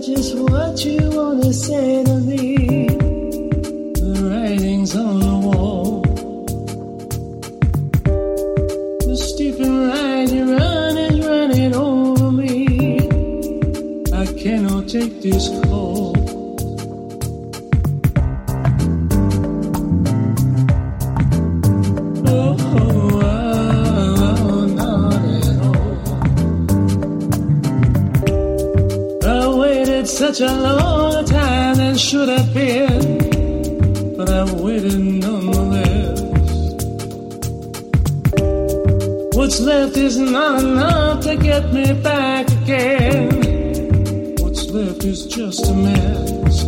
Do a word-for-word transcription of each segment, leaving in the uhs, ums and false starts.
just what you wanna say to me. The writing's on the wall. The stupid ride you run is running over me. I cannot take this call. Oh, oh, oh, not at all. I waited such a long time and should have been, but I waited nonetheless. What's left is not enough to get me back again. What's left is just a mess.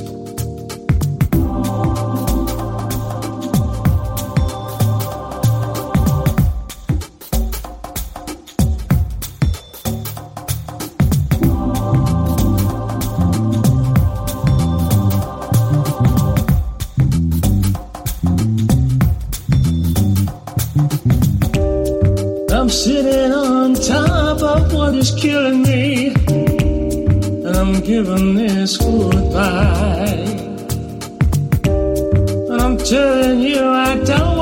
I'm sitting on top of what is killing me, and I'm giving this goodbye. And I'm telling you I don't